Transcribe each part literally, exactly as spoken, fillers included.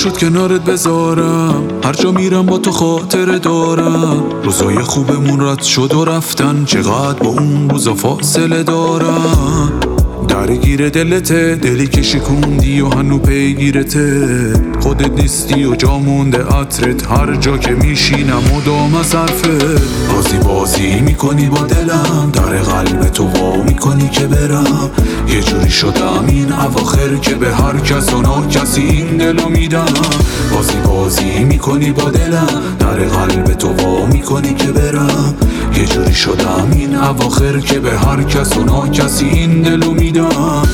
نشد کنارت بذارم، هر جا میرم با تو خاطره دارم. روزای خوبمون رد شد و رفتن، چقدر با اون روزا فاصله دارم. درگیر دلته، دلی که شکوندی و هنو پیگیرته. خودت نیستی و جا مونده عطرت، هر جا که میشینم مدام از حرفت. بازی بازی میکنی با دلم، در قلب تو وا میکنی که برم. یه جوری شدم این اواخر که به هر کس و ناکسی این دلو میدم. بازی بازی میکنی با دلم، در قلب تو وا میکنی که برم. یه جوری شدم این اواخر که به هر کس و ناکسی این دلو میدم.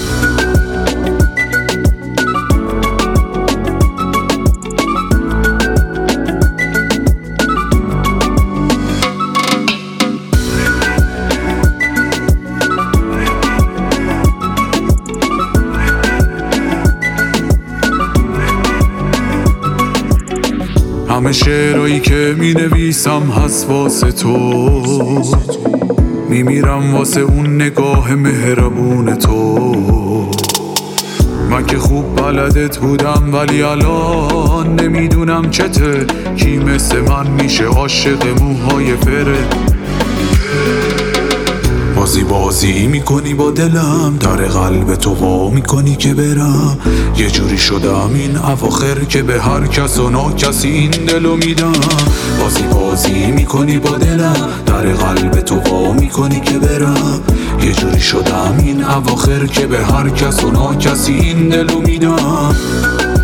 همه شعرهایی که می نویسم هست واسه تو، می میرم واسه اون نگاه مهربون تو. من که خوب بلدت بودم ولی الان نمیدونم چته. کی مثل من میشه عاشق موهای فره؟ بازی بازی میکنی با دلم، در قلب تو وا میکنی که برم. یه جوری شدم این اواخر که به هر کس و ناکسی این دلو میدم. بازی بازی میکنی با دلم، در قلب تو وا میکنی که برم. یه جوری شدم این اواخر که به هر کس و ناکسی این دلو میدم.